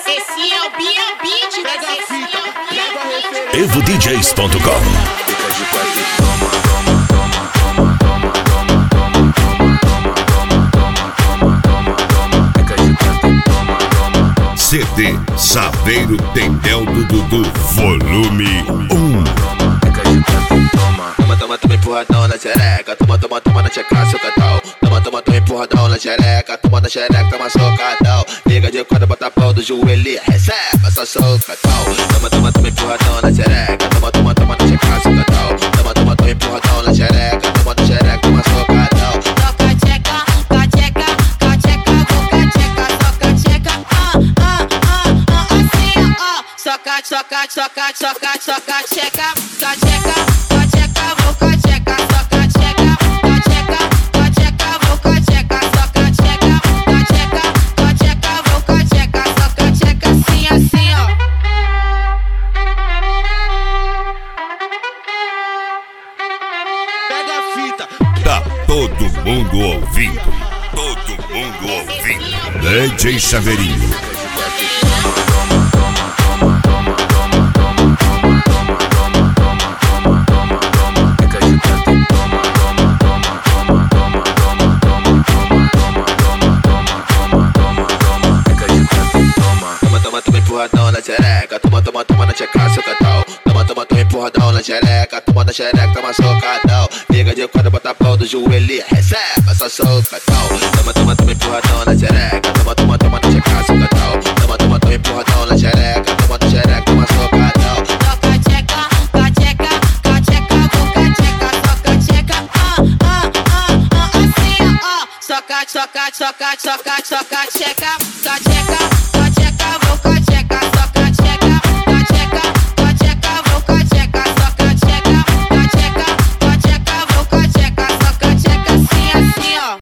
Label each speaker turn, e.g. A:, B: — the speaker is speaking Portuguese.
A: Esse é o B.A.B.
B: Pega a fita, pega a referência.
C: EvoDJs.com.
B: Fica de quatro e toma, toma, toma, toma, toma, toma, toma, toma. Fica de quatro e toma, toma.
C: CD Saveiro Tendel do Dudu, volume 1.
B: Fica de quatro e toma. Toma, toma, toma empurradão na xereca. Toma, toma, toma na tcheca, socadão. Toma, toma, toma empurradão na xereca. Toma na xereca, toma socadão. Liga de quadra, bota a pau do joelho. Recebe essa socadão. Toma, toma, toma empurradão na xereca. Toma, toma, toma na tcheca, socadão. Toma, toma, toma empurradão na xereca. Toma na xereca, toma socadão.
A: Soca tcheca, cacheca, cacheca, boca tcheca, soca tcheca, assim, ó. Soca, soca, soca, soca, soca tcheca, cacheca, cacheca, boca tcheca, soca tcheca, cacheca, cacheca, boca tcheca, soca tcheca, cacheca, cacheca, boca tcheca, soca tcheca, assim, ó.
B: Pega a fita.
C: Tá todo mundo ouvindo. Todo mundo ouvindo. DJ Saveirinho.
B: Empurradão na xereca, toma, toma, toma na tcheca, socadão. Toma, toma, toma empurradão na xereca, toma na xereca, toma socadão. Liga de quadra, bota a pau do joelho, recebe essa socadão. Toma, toma, toma empurradão na xereca, toma, toma, toma na tcheca, socadão. Toma, toma, toma empurradão na xereca, toma na xereca, toma socadão.
A: Soca tcheca, cacheca, cacheca, boca tcheca, soca tcheca, assim, ó. Soca, soca, soca, soca, soca tcheca, cacheca.